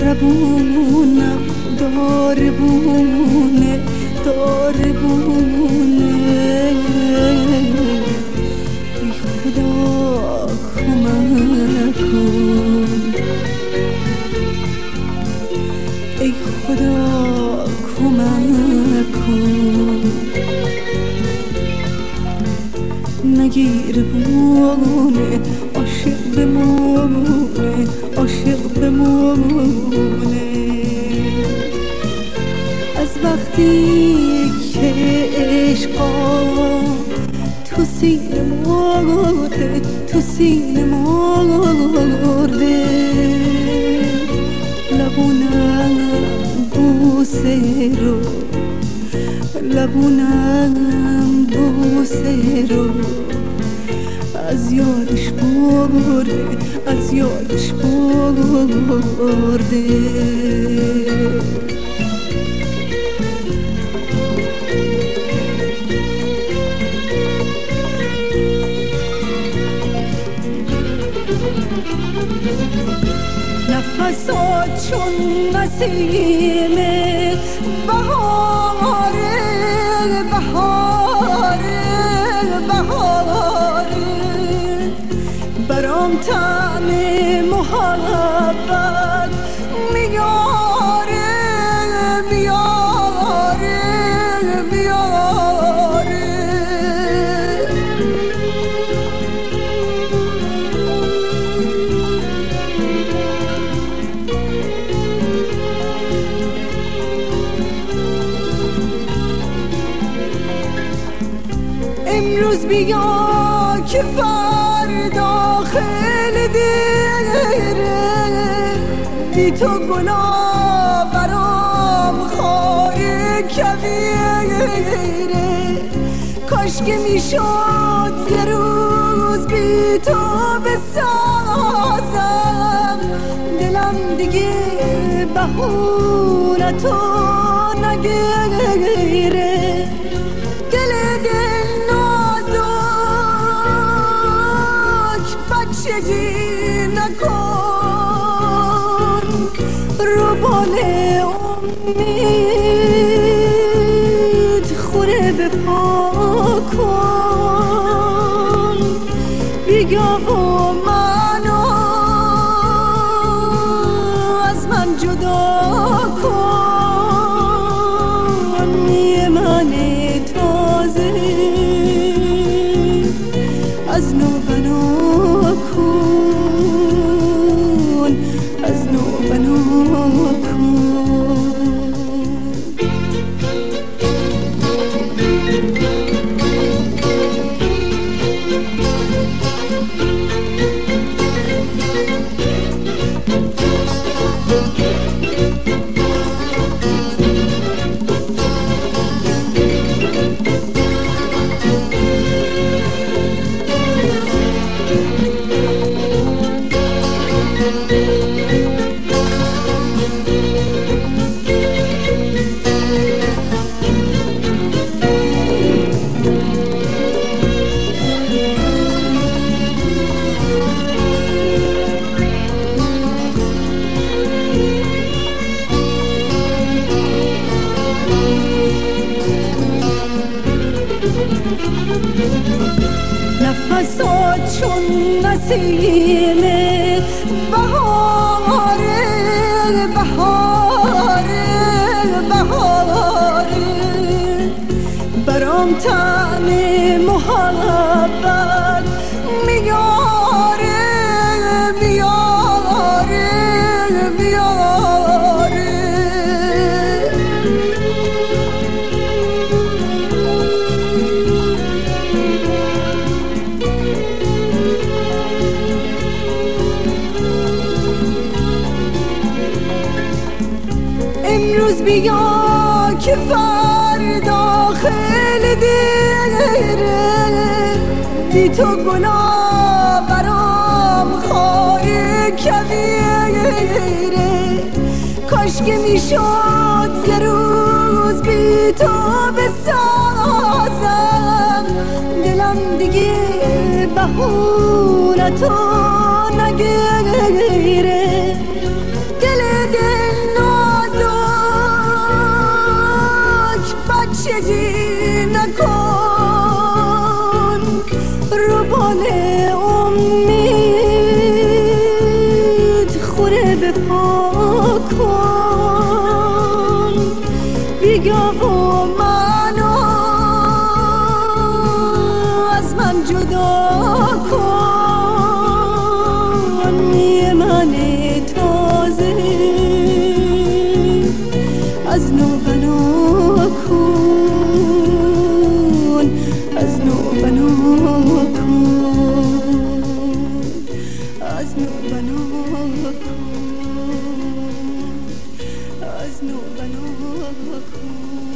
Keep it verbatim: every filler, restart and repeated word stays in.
زبونم داربونه داربونه ای خدا کمک کن ای خدا کمک کن نگیر بمونه عاشق بمونه عاشق بمونه از وقتی که عشقا تو سینه مرده تو سینه مرده لبونم بوسه رو لبونم بوسه رو از یادش برده از یادش برده نفسات چون نسیم بهاره بهاره بهاره برام طعم محبت میاره میاره میاره امروز بیا که فردا خیلی دیره بی تو گناه برام خاری کبیره کاش که میشد یه روز بی تو بسازم دلم دیگه بهونتو نگیره دل دل نازک بچگی نکن رو بال امید خوره به پا کن بیا و منو از من جدا کن یه من تازه از نو بنا کن از نو بنا کن نفسات چون نسیم بهاره بهاره بهاره برام طعم محبت میاره میاره میاره امروز بیا که فردا خیلی دیره بی تو گناه برام خاری کبیره کاش که میشد یه روز بی تو بسازم دلم دیگه بهونتو نگیره دل دل به پا کن بیا و منو از من جدا کن یه من تازه از نو بنا کن از نو بنا کن از نو بنا کن از نو بنا کن